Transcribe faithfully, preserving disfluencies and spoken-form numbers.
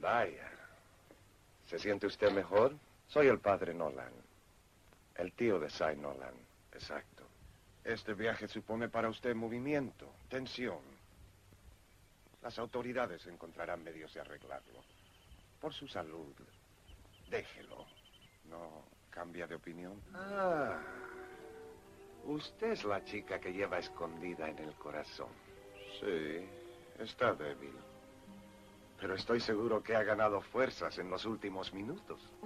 Vaya. ¿Se siente usted mejor? Soy el padre Nolan. El tío de Cy Nolan. Exacto. Este viaje supone para usted movimiento, tensión. Las autoridades encontrarán medios de arreglarlo. Por su salud, déjelo. ¿No cambia de opinión? Ah. Usted es la chica que lleva escondida en el corazón. Sí, está débil. Pero estoy seguro que ha ganado fuerzas en los últimos minutos.